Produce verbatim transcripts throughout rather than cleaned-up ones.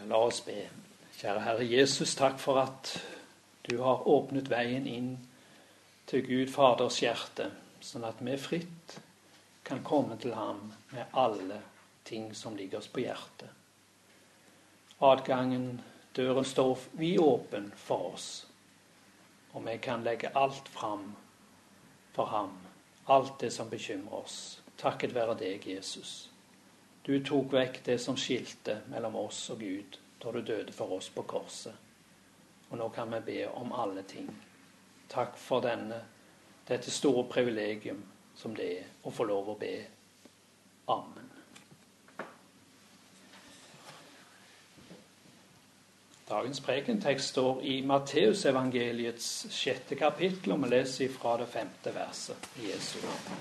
La oss be. Kjære Herre Jesus, takk for at du har åpnet veien inn til Gud Faders hjerte, sånn at vi fritt kan komme til ham med alle ting som ligger oss på hjertet. Adgangen, døren står vidåpen for oss, og vi kan legge alt fram for ham, alt det som bekymrer oss. Takket være deg, Jesus. Du tok vekk det som skilte mellom oss og Gud da du døde for oss på korset. Og nå kan vi be om alle ting. Takk for denne, dette store privilegium som det er å få lov å be. Amen. Dagens prekentekst står i Matteus evangeliets sjette kapittel, og vi leser fra det femte verset i Jesu navn.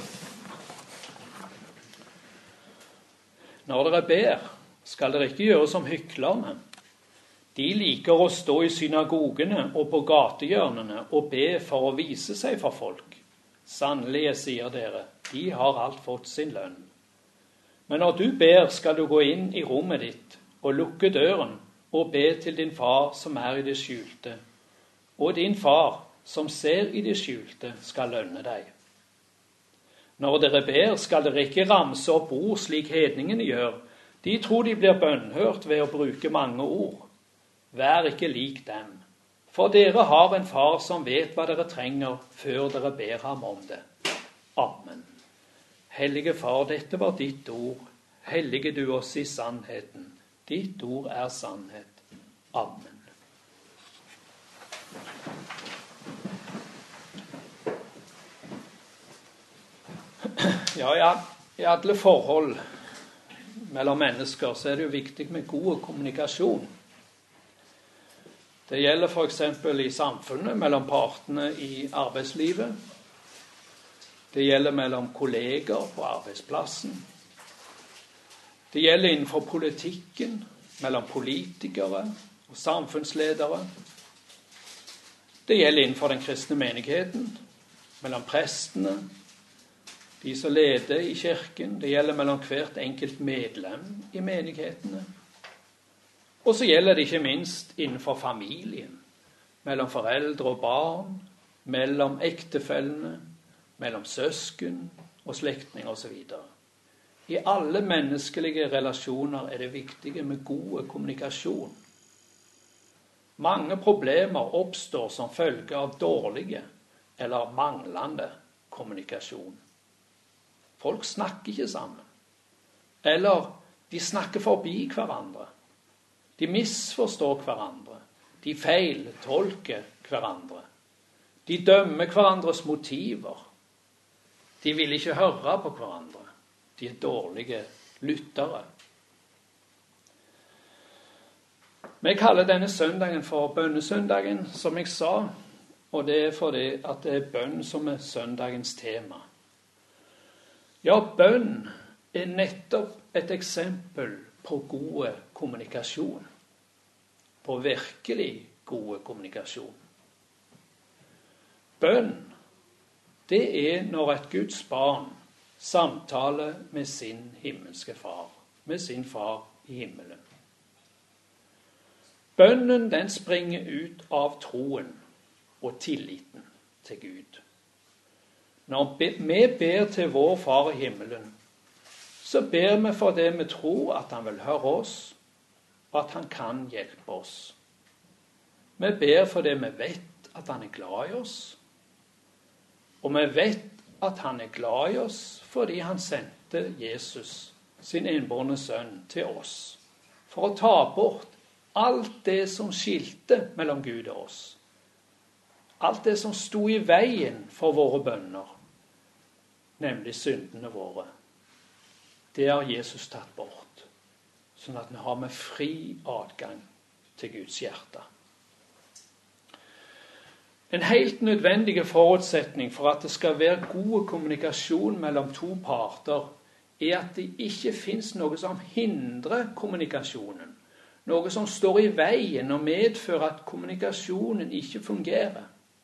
Når dere ber, skal dere ikke gjøre som hyklerne. De liker å stå i synagogene og på gatehjørnene og be for å vise seg for folk. Sannelig, jeg sier dere, de har alt fått sin lønn. Men når du ber, skal du gå inn i rommet ditt og lukke døren og be til din far som er i det skjulte. Og din far som ser i det skjulte skal lønne deg. Når dere ber, skal dere ikke ramse opp ord slik hedningene gjør. De tror de blir bønnhørt ved å bruke mange ord. Vær ikke lik dem, for dere har en far som vet hva dere trenger før dere ber ham om det. Amen. Hellige Far, dette var ditt ord. Hellige du oss i sannheten. Ditt ord er sannhet. Amen. Ja, ja, i alle forhold mellom mennesker så er det jo viktig med god kommunikasjon. Det gjelder for eksempel i samfunnet, mellom partene i arbeidslivet. Det gjelder mellom kolleger på arbeidsplassen. Det gjelder innenfor politikken, mellom politikere og samfunnsledere. Det gjelder innenfor den kristne menigheten, mellom prestene, de som leder i kirken. Det gjelder mellom hvert enkelt medlem i menighetene. Og så gjelder det ikke minst innenfor familien, mellom foreldre og barn, mellom ektefellene, mellom søsken og slektninger og så videre. I alle menneskelige relasjoner er det viktige med god kommunikasjon. Mange problemer oppstår som følge av dårlige eller manglende kommunikasjon. Folk snakker ikke sammen. Eller de snakker forbi hverandre. De misforstår hverandre. De feiltolker hverandre. De dømmer hverandres motiver. De vil ikke høre på hverandre. De er dårlige lyttere. Vi kaller denne søndagen for bønnesøndagen, som jeg sa, og det er fordi at det er bønn som er søndagens tema. Ja, bønn er nettopp et eksempel på gode kommunikasjon. På virkelig gode kommunikasjon. Bønn, det er når et Guds barn samtaler med sin himmelske far, med sin far i himmelen. Bønnen, den springer ut av troen og tilliten til Gud. Når vi ber til vår far i himmelen, så ber vi for det vi tror at han vil høre oss, og at han kan hjelpe oss. Vi ber for det vi vet at han er glad i oss, og vi vet at han er glad i oss fordi han sendte Jesus, sin enbårne sønn, til oss, for å ta bort alt det som skilte mellom Gud og oss. Alt det som sto i veien for våre bønner, nemlig syndene våre. Det har Jesus tatt bort, sånn at vi har med fri adgang til Guds hjerte. En helt nødvendig forutsetning for at det skal være god kommunikasjon mellom to parter, er at det ikke finnes noe som hindrer kommunikasjonen, noe som står i veien og medfører at kommunikasjonen ikke fungerer.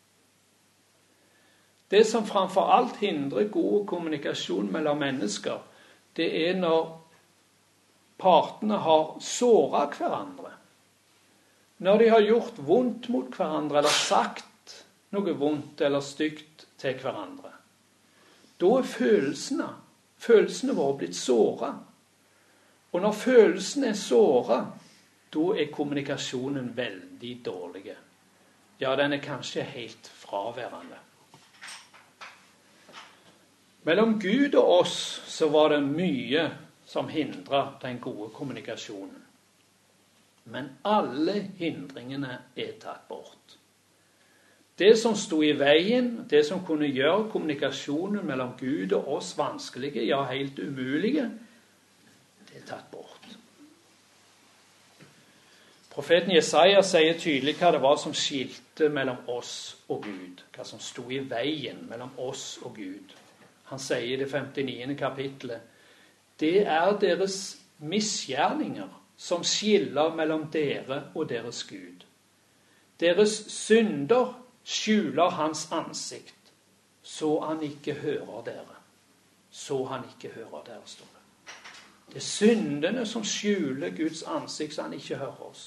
Det som framfor alt hindrer god kommunikasjon mellom mennesker, det er når partene har såret hverandre, når de har gjort vondt mot hverandre eller sagt noe vondt eller stygt til hverandre, da er følelsene, følelsene våre blitt såret. Og når følelsene er såret, da er kommunikasjonen veldig dårlig. Ja, den er kanskje helt fraværende. Mellom Gud og oss så var det mye som hindret den gode kommunikasjonen. Men alle hindringene er tatt bort. Det som stod i veien, det som kunne gjøre kommunikasjonen mellom Gud og oss vanskelige, ja, helt umulige, det er tatt bort. Profeten Jesaja sier tydelig hva det var som skilte mellom oss og Gud, hva som stod i veien mellom oss og Gud. Han sier i det femtiniende kapitlet, det er deres misgjerninger som skiller mellom dere og deres Gud. Deres synder skjuler hans ansikt, så han ikke hører dere. Så han ikke hører dere, står det. Det er syndene som skjuler Guds ansikt, så han ikke hører oss.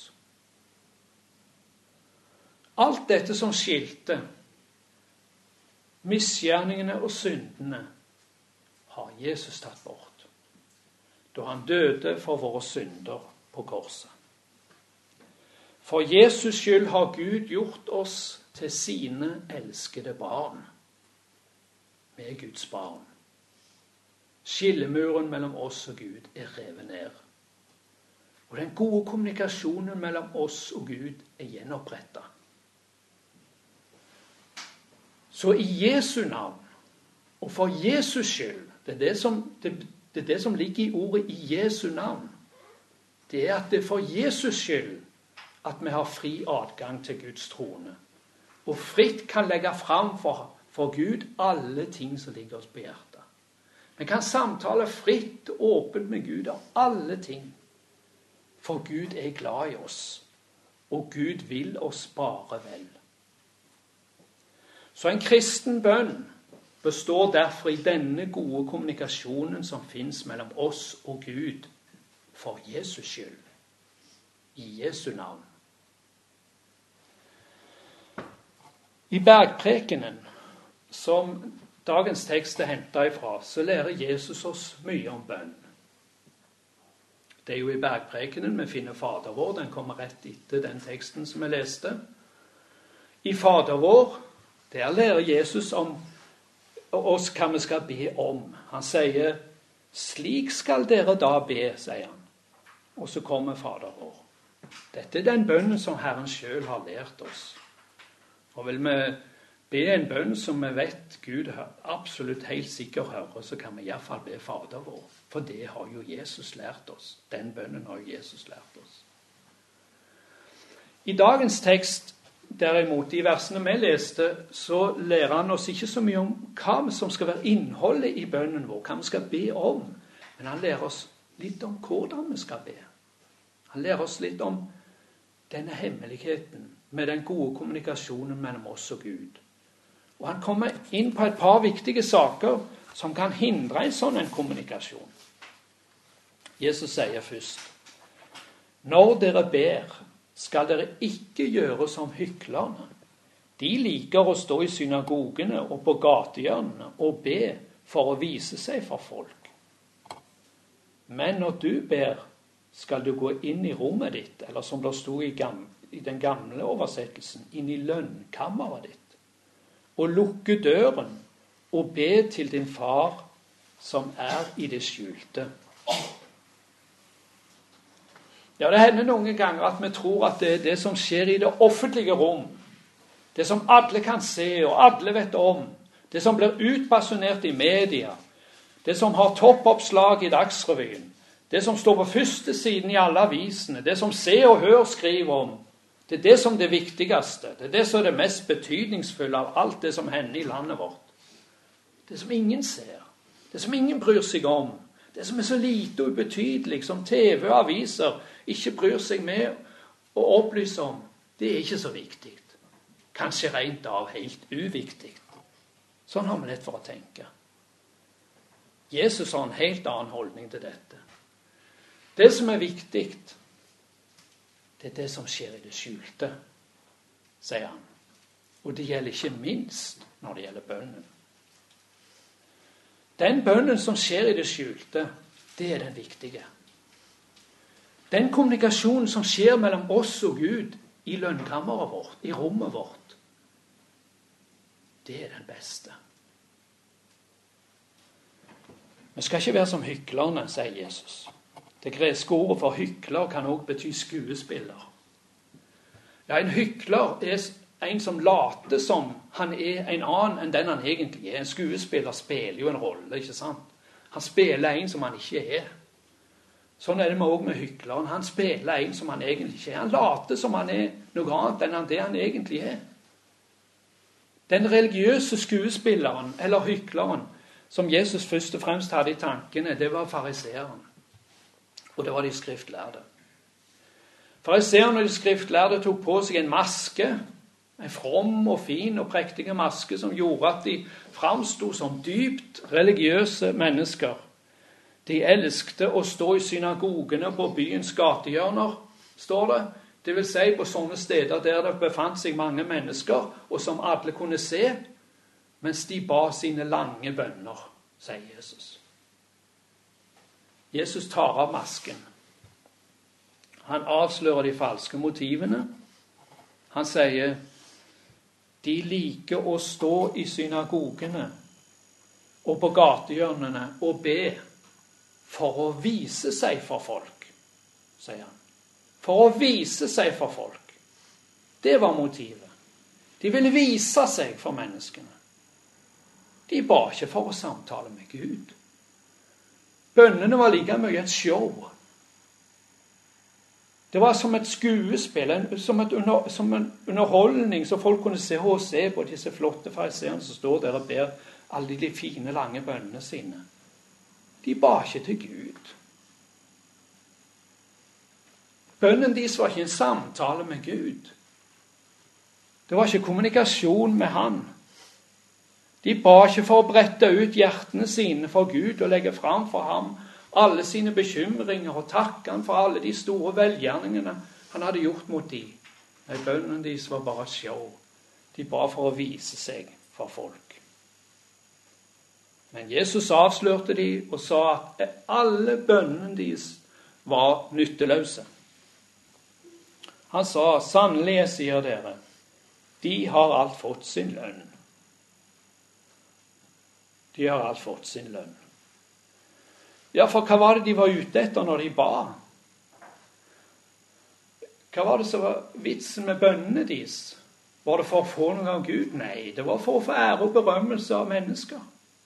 Alt dette som skilte, misgjerningene og syndene, har Jesus tatt bort, da han døde for våre synder på korset. For Jesus skyld har Gud gjort oss til sine elskede barn. Vi er Guds barn. Skillemuren mellom oss og Gud er revet ned. Og den gode kommunikasjonen mellom oss og Gud er gjenopprettet. Så i Jesu navn, og for Jesus skyld, det er det som, det, det er det som ligger i ordet i Jesu navn, det er at det er for Jesus skyld at vi har fri adgang til Guds trone, og fritt kan legge fram for, for Gud alle ting som ligger oss på hjertet. Vi kan samtale fritt og åpent med Gud av alle ting, for Gud er glad i oss, og Gud vil oss bare vel. Så en kristen bønn består derfor i denne gode kommunikasjonen som finnes mellom oss og Gud, for Jesus skyld, i Jesu navn. I bergprekenen, som dagens tekst er hentet ifra, så lærer Jesus oss mye om bønn. Det er jo i bergprekenen vi finner Fader vår, den kommer rett etter den teksten som jeg leste. I Fader vår, der lærer Jesus om oss hva vi skal be om. Han sier, slik skal dere da be, sier han. Og så kommer Fader vår. Dette er den bønnen som Herren selv har lært oss. Og vil vi be en bønn som vi vet Gud absolutt helt sikkert hører, så kan vi i hvert fall be Fader vår. For det har jo Jesus lært oss. Den bønnen har jo Jesus lært oss. I dagens tekst, derimot, i versene vi leste, så lærer han oss ikke så mye om hva som skal være innholdet i bønnen vår, hva vi skal be om. Men han lærer oss litt om hvordan vi skal be. Han lærer oss litt om denne hemmeligheten med den gode kommunikasjonen mellom oss og Gud. Og han kommer inn på et par viktige saker som kan hindre en sånn en kommunikasjon. Jesus sier først, når dere ber, skal dere ikke gjøre som hyklerne. De liker å stå i synagogene og på gatehjørnene og be for å vise seg for folk. Men når du ber, skal du gå inn i rommet ditt, eller som det stod i, gamle, i den gamle oversettelsen, inn i lønnkammeret ditt, og lukke døren og be til din far som er i det skjulte. Ja, det hender noen ganger at vi tror at det er det som skjer i det offentlige rom, det som alle kan se og alle vet om, det som blir utbasunert i media, det som har toppoppslag i Dagsrevyen, det som står på første siden i alle avisene, det som Se og Hør skriver om, det er det som er det viktigste, det er det som er det mest betydningsfulle av alt det som hender i landet vårt. Det som ingen ser, det som ingen bryr seg om, det som er så lite og ubetydelig, som T V og aviser ikke bryr seg med å opplyse om, det er ikke så viktig. Kanskje rent av helt uviktig. Sånn har vi lett for å tenke. Jesus har en helt annen holdning til dette. Det som er viktig, det er det som skjer i det skjulte, sier han. Og det gjelder ikke minst når det gjelder bønnen. Den bønnen som skjer i det skjulte, det er den viktige. Den kommunikasjonen som skjer mellom oss og Gud i lønnkammeret vårt, i rommet vårt, det er den beste. Vi skal ikke være som hyklerne, sier Jesus. Det greske ordet for hykler kan også bety skuespiller. Ja, en hykler er en som later som han er en annen enn den han egentlig er. En skuespiller spiller jo en rolle, ikke sant? Han spiller en som han ikke er. Sånn er det også med hykleren. Han spiller en som han egentlig ikke er. Han later som han er noe annet enn det han egentlig er. Den religiøse skuespilleren, eller hykleren, som Jesus først og fremst hadde i tankene, det var fariseeren. Og det var de skriftlærde. Fariseerne og de skriftlærde tok på seg en maske, en from og fin og prektige maske som gjorde at de framstod som dypt religiøse mennesker. De elsket å stå i synagogene på byens gatehjørner, står det. Det vil si på sånne steder der det befant seg mange mennesker, og som alle kunne se, mens de ba sine lange bønner, sier Jesus. Jesus tar av masken. Han avslører de falske motivene. Han sier, de liker å stå i synagogene og på gatehjørnene og be for å vise seg for folk, sier han. For å vise seg for folk. Det var motivet. De ville vise seg for menneskene. De ba ikke for å samtale med Gud. Bønnene var like mye et show. Det var som et skuespill, som, et under, som en underholdning, så folk kunne se og se på disse flotte fariseerne som står der og ber alle de fine, lange bønnene sine. De ba ikke til Gud. Bønnen deres var ikke en samtale med Gud. Det var ikke kommunikasjon med han. De ba ikke for å brette ut hjertene sine for Gud og legge fram for ham alle sine bekymringer og takke han for alle de store velgjerningene han hadde gjort mot dem. Nei, bønnen deres var bare show. De ba for å vise seg for folk. Men Jesus avslørte dem og sa at alle bønnene deres var nytteløse. Han sa, sannelig jeg sier dere, de har alt fått sin lønn. De har alt fått sin lønn. Ja, for hva var det de var ute etter når de ba? Hva var det som var vitsen med bønnene deres? Var det for å få noe av Gud? Nei, det var for å få ære og berømmelse av mennesker.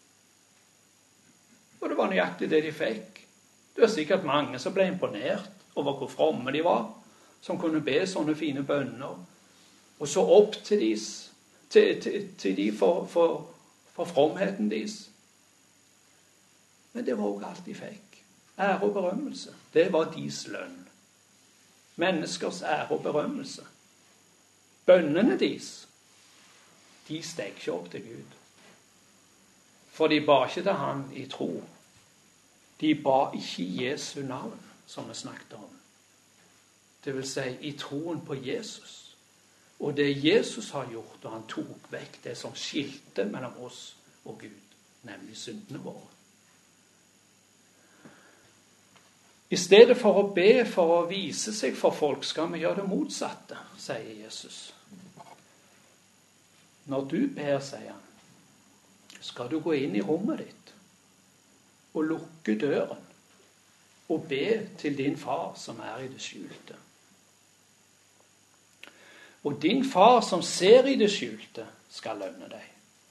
Og det var nøyaktig det de fikk. Det var sikkert mange som ble imponert over hvor fromme de var, som kunne be sånne fine bønner, og så opp til, dis, til, til, til de for, for, for fromheten deres. Men det var også alt de fikk. Ære og berømmelse. Det var deres lønn. Menneskers ære og berømmelse. Bønnene deres, de steg ikke opp til Gud. For de ba ikke til han i tro. De ba ikke i Jesu navn, som vi snakket om. Det vil si i troen på Jesus. Og det Jesus har gjort, og han tok vekk det som skilte mellom oss og Gud, nemlig syndene våre. I stedet for å be for å vise seg for folk, skal vi gjøre det motsatte, sier Jesus. Når du ber, sier han, skal du gå inn i rommet ditt og lukke døren og be til din far som er i det skjulte. Og din far som ser i det skjulte, skal lønne deg.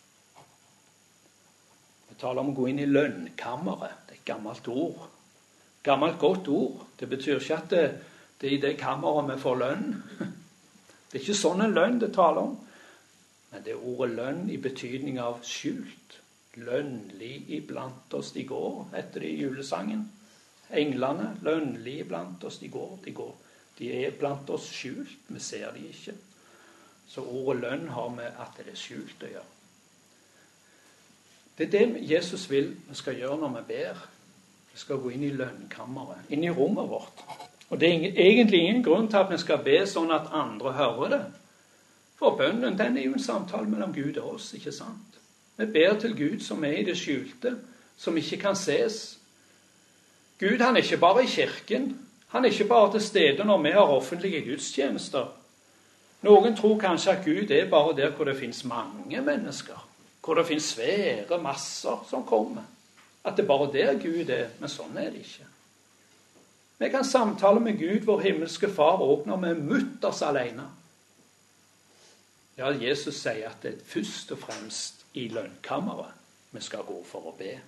Vi taler om å gå inn i lønnkammeret. Det er et gammelt ord. Gammelt godt ord. Det betyr ikke at det, det er i det kammeret vi får lønn. Det er ikke sånn en lønn det taler om. Men det er ordet lønn i betydning av skjult. Lønnlig iblant oss de går, heter det i julesangen. Englene, lønnlig iblant oss de går, de går. De er blant oss skjult, vi ser de ikke. Så ordet lønn har med at det er skjult å gjøre. Det er det Jesus vil vi skal gjøre når vi ber. Vi Vi skal gå inn i lønnkammeret, inn i rommet vårt. Og det er egentlig ingen grunn til at vi skal be sånn at andre hører det. For bønnen, den er jo en samtale mellom Gud og oss, ikke sant? Vi ber til Gud som er i det skjulte, som ikke kan ses. Gud, han er ikke bare i kirken. Han er ikke bare til stede når vi har offentlige gudstjenester. Noen tror kanskje at Gud er bare der hvor det finnes mange mennesker. Hvor det finnes svære masser som kommer. At det er bare der Gud er, men sånn er det ikke. Vi kan samtale med Gud, vår himmelske far, også når vi er mutters alene. Ja, Jesus sier at det er først og fremst i lønnkammeret vi skal gå for å be.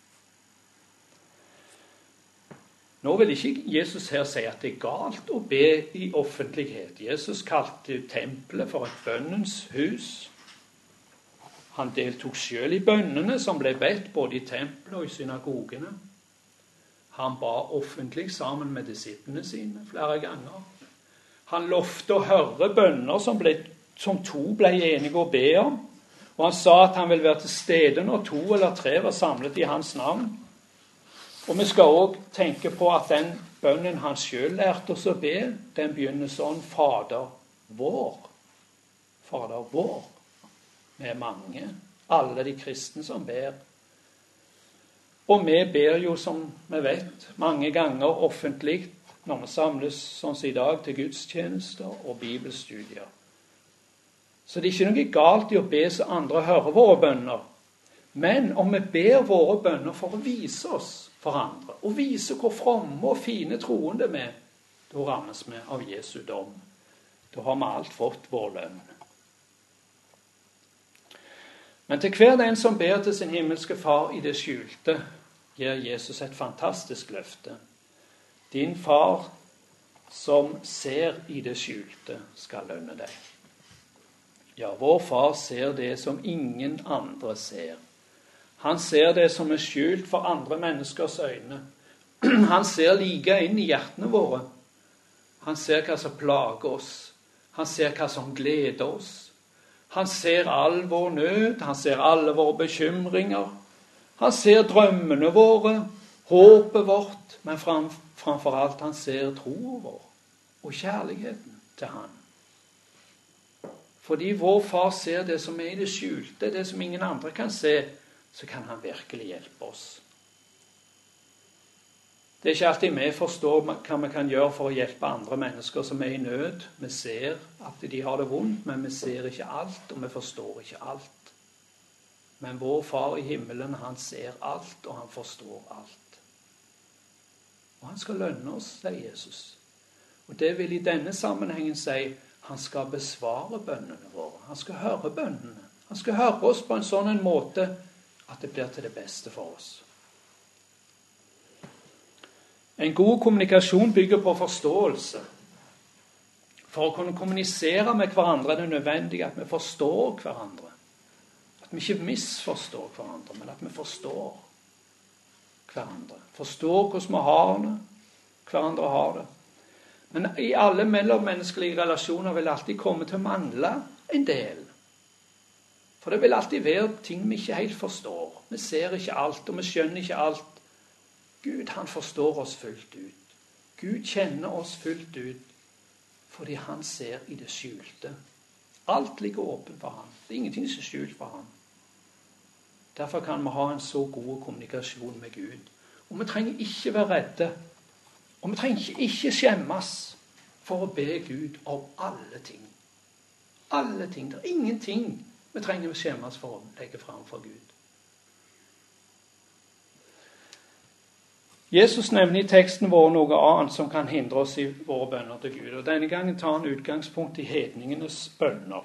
Nå vil ikke Jesus her si at det er galt å be i offentlighet. Jesus kalte tempelet for et bønnens hus. Han deltok selv i bønnene som ble bedt både i tempelet og i synagogene. Han ba offentlig sammen med disiplene sine flere ganger. Han lovte å høre bønner som, ble, som to ble enige å be om. Og han sa at han vil være til stede når to eller tre var samlet i hans navn. Og vi skal også tenke på at den bønnen han selv lærte oss å be, den begynner sånn: Fader vår. Fader vår. Vi er mange, alle de kristne som ber. Og vi ber jo, som vi vet, mange ganger offentlig når vi samles sånn som i dag til gudstjenester og bibelstudier. Så det er ikke noe galt i å be så andre hører våre bønner. Men om vi ber våre bønner for å vise oss for andre, og vise hvor fromme og fine troende vi er, da rammes vi av Jesu dom. Da har vi alt fått vår lønn. Men til hver den som ber til sin himmelske far i det skjulte, gir Jesus et fantastisk løfte. Din far som ser i det skjulte, skal lønne deg. Ja, vår far ser det som ingen andre ser. Han ser det som er skjult for andre menneskers øyne. Han ser like inn i hjertene våre. Han ser hva som plager oss. Han ser hva som gleder oss. Han ser all vår nød. Han ser alle våre bekymringer. Han ser drømmene våre, håpet vårt, men framfor alt han ser troen vår og kjærligheten til han. Fordi vår far ser det som er i det skjulte, det som ingen andre kan se, så kan han virkelig hjelpe oss. Det er ikke alltid vi forstår hva vi kan gjøre for å hjelpe andre mennesker som er i nød. Vi ser at de har det vondt, men vi ser ikke alt, og vi forstår ikke alt. Men vår far i himmelen, han ser alt, og han forstår alt. Og han skal lønne oss, sier Jesus. Og det vil i denne sammenhengen si, han skal besvare bønnene våre. Han skal høre bønnene. Han skal høre oss på en sånn en måte at det blir til det beste for oss. En god kommunikasjon bygger på forståelse. For å kunne kommunisere med hverandre er det nødvendig at vi forstår hverandre. At vi ikke misforstår hverandre, men at vi forstår hverandre. Forstår hvordan vi har det, hverandre har det. Men i alle mellommenneskelige relasjoner vil det alltid komme til å mangle en del. For det vil alltid være ting vi ikke helt forstår. Vi ser ikke alt, og vi skjønner ikke alt. Gud, han forstår oss fullt ut. Gud kjenner oss fullt ut, fordi han ser i det skjulte. Alt ligger åpent for ham. Det er ingenting som er skjult for ham. Derfor kan vi ha en så god kommunikasjon med Gud. Og vi trenger ikke være redde. Og vi trenger ikke, ikke skjemmes for å be Gud om alle ting. Alle ting. Det er ingenting vi trenger å skjemmes for å legge frem for Gud. Jesus nevner i teksten vår noe annet som kan hindre oss i våre bønner til Gud. Og denne gangen tar han utgangspunkt i hedningenes bønner.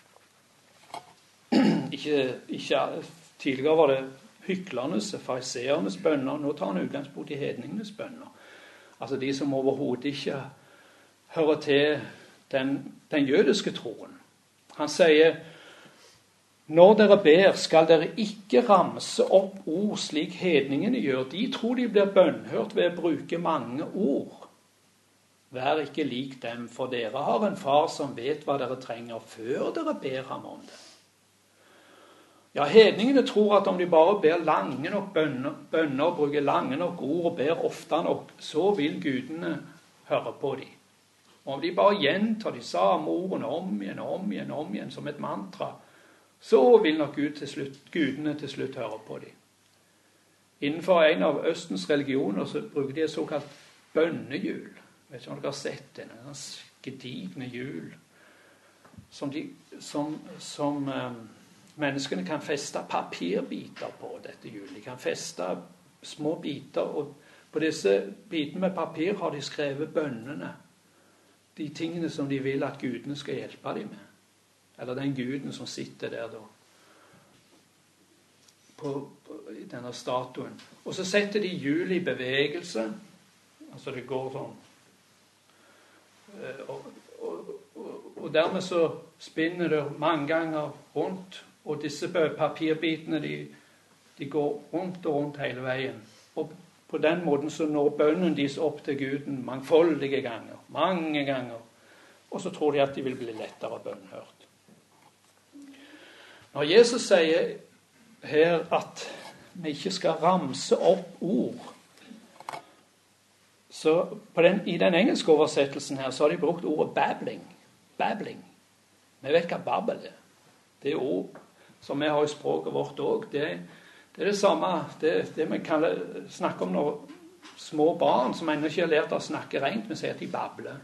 Ikke, ikke, tidligere var det hyklernes, fariseernes bønner. Nå tar han utgangspunkt i hedningenes bønner. Altså de som overhodet ikke hører til den, den jødiske troen. Han sier, når dere ber, skal dere ikke ramse opp ord slik hedningene gjør. De tror de blir bønnhørt ved å bruke mange ord. Vær ikke lik dem, for dere har en far som vet hva dere trenger før dere ber ham om det. Ja, hedningene tror at om de bare ber lange nok bønner, bønner bruker lange nok ord og ber ofte nok, så vil gudene høre på dem. Og om de bare gjentar de samme ordene om igjen, om igjen, om igjen, som et mantra, så vil nok Gud til slutt, gudene til slutt høre på dem. Innenfor en av Østens religioner så bruker de et såkalt bønnehjul. Vet ikke om dere har sett det, en gedigne hjul, som, de, som, som um, menneskene kan feste papirbiter på dette hjulet. De kan feste små biter, og på disse bitene med papir har de skrevet bønnene. De tingene som de vil at gudene skal hjelpe dem med. Eller den guden som sitter der da. På, på i denne statuen. Og så setter de hjulet i bevegelse. Altså det går sånn. Og, og, og, og dermed så spinner det mange ganger rundt. Og disse papirbitene, de, de går rundt og rundt hele veien. Og på den måten så når bønnen deres opp til Guden mangfoldige ganger. Mange ganger. Og så tror de at de vil bli lettere bønnhørt. Når Jesus sier her at vi ikke skal ramse opp ord, så på den, i den engelske oversettelsen her så har de brukt ordet babbling. Babbling. Vi vet hva babbel er. Det er ord som vi har i språket vårt også. Det, det er det samme, det, det vi kan snakke om når små barn som ennå ikke har lært å snakke rent, vi sier at de babler.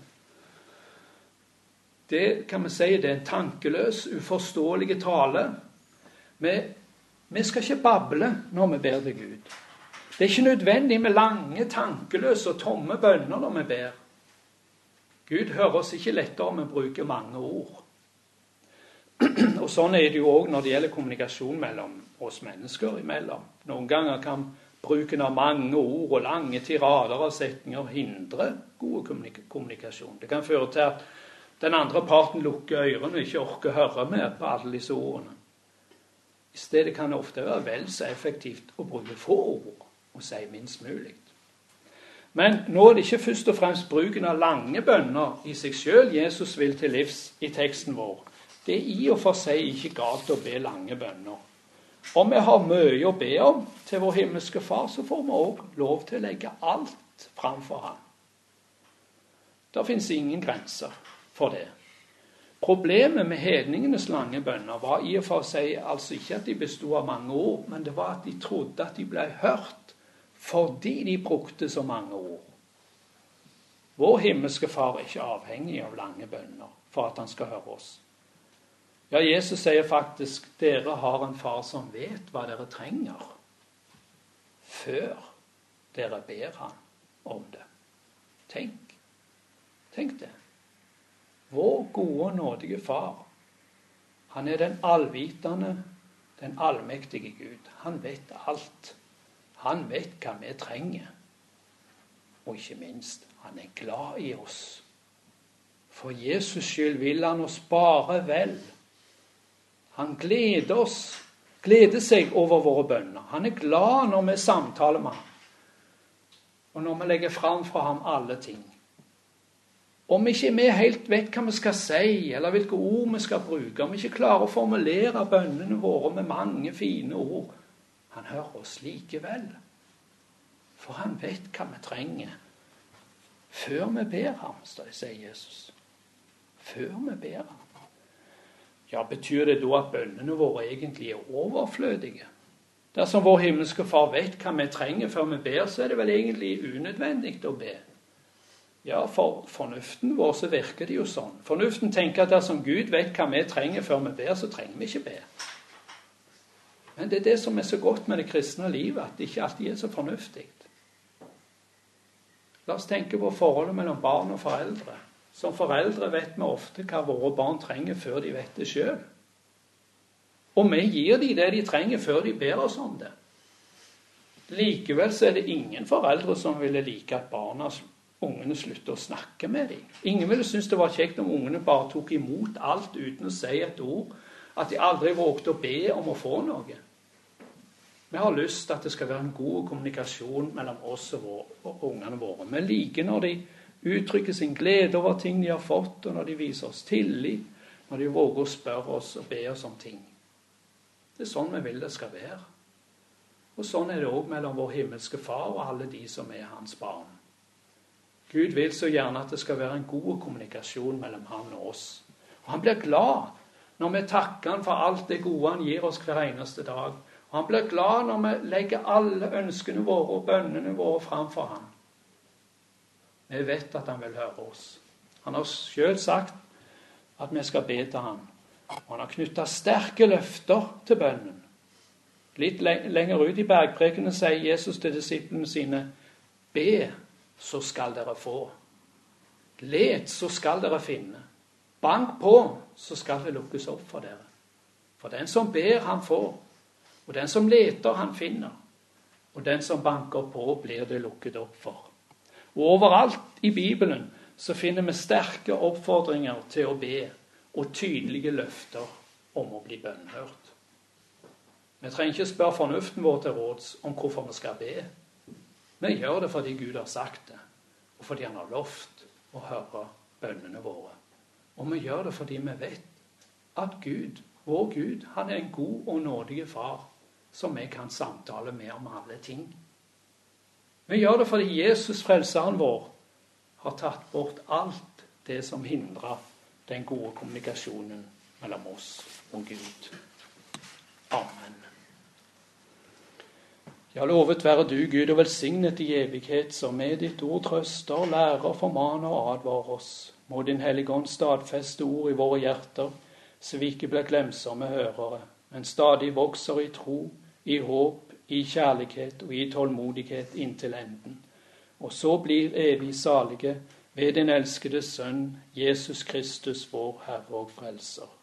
Det kan vi si, det er en tankeløs, uforståelig tale. Vi, vi skal ikke bable når vi ber til Gud. Det er ikke nødvendig med lange, tankeløse og tomme bønner når vi ber. Gud hører oss ikke lettere om vi bruker mange ord. Og sånn er det jo også når det gjelder kommunikasjon mellom oss mennesker imellom. Noen ganger kan bruken av mange ord og lange tirader av setninger hindre god kommunik- kommunikasjon. Det kan føre til at den andre parten lukker ørene og ikke orker høre mer på alle disse ordene. I stedet kan det ofte være vel så effektivt å bruke få ord og si minst mulig. Men nå er det ikke først og fremst bruken av lange bønner i seg selv Jesus vil til livs i teksten vår. Det er i og for seg ikke galt å be lange bønner. Om vi har mye å be om til vår himmelske far, så får vi også lov til å legge alt framfor ham. Det finnes ingen grenser for det. Problemet med hedningenes lange bønner var i og for seg altså ikke at de bestod av mange ord, men det var at de trodde at de ble hørt fordi de brukte så mange ord. Vår himmelske far er ikke avhengig av lange bønner for at han skal høre oss. Ja, Jesus sier faktisk, dere har en far som vet hva dere trenger, før dere ber han om det. Tenk, tenk det. Vår gode og nådige far, han er den allvitende, den allmektige Gud. Han vet alt. Han vet hva vi trenger. Og ikke minst, han er glad i oss. For Jesus skyld vil han oss bare vel. Han gleder oss, gleder seg over våre bønner. Han er glad når vi samtaler med ham. Og når vi legger frem fra ham alle ting. Om ikke vi helt vet hva vi skal si, eller hvilke ord vi skal bruke, om vi ikke klarer å formulere bønnene våre med mange fine ord, han hører oss likevel. For han vet hva vi trenger. Før vi ber ham, sier Jesus. Før vi ber ham. Ja, betyr det da at bønnene våre egentlig er overflødige? Dersom vår himmelske far vet hva vi trenger før vi ber, så er det vel egentlig unødvendig å be. Ja, for fornuften vår så virker det jo sånn. Fornuften tenker at dersom Gud vet hva vi trenger før vi ber, så trenger vi ikke be. Men det er det som er så godt med det kristne livet, at det ikke alltid er så fornuftig. La oss tenke på forholdet mellom barn og foreldre. Som foreldre vet vi ofte hva våre barn trenger før de vet det selv. Og vi gir dem det de trenger før de ber oss om det. Likevel så er det ingen foreldre som ville like at barna, ungene slutter å snakke med dem. Ingen ville synes det var kjekt om ungene bare tok imot alt uten å si et ord. At de aldri vågte å be om å få noe. Vi har lyst til at det skal være en god kommunikasjon mellom oss og, våre, og ungene våre. Vi liker når de uttrykker sin glede over ting de har fått, og når de viser oss tillit, når de våger å spørre oss og be oss om ting. Det er sånn vi vil det skal være. Og sånn er det også mellom vår himmelske far og alle de som er hans barn. Gud vil så gjerne at det skal være en god kommunikasjon mellom han og oss. Og han blir glad når vi takker han for alt det gode han gir oss hver eneste dag. Og han blir glad når vi legger alle ønskene våre og bønnene våre framfor han. Vi vet at han vil høre oss. Han har selv sagt at vi skal be til han. Og han har knyttet sterke løfter til bønnen. Litt lenger ut i bergprekenen sier Jesus til disiplene sine, be, så skal dere få. Let, så skal dere finne. Bank på, så skal det lukkes opp for dere. For den som ber, han får. Og den som leter, han finner. Og den som banker på, blir det lukket opp for. Og overalt i Bibelen så finner vi sterke oppfordringer til å be, og tydelige løfter om å bli bønnhørt. Vi trenger ikke spørre fornuften vår til råds om hvorfor vi skal be. Vi gjør det fordi Gud har sagt det, og fordi han har lovt å høre bønnene våre. Og vi gjør det fordi vi vet at Gud, vår Gud, han er en god og nådig far, som vi kan samtale med om alle ting. Vi gjør det fordi Jesus, frelseren vår, har tatt bort alt det som hindrer den gode kommunikasjonen mellom oss og Gud. Amen. Ja, lovet være du, Gud, og velsignet i evighet, som med ditt ord trøster, lærer, formaner og advarer oss. Må din Hellige Ånd stadfeste ord i våre hjerter, så vi ikke blir glemsomme hørere, men stadig vokser i tro, i håp, i kjærlighet og i tålmodighet inntil enden. Og så blir evig salige ved din elskede Sønn, Jesus Kristus, vår Herre og Frelser.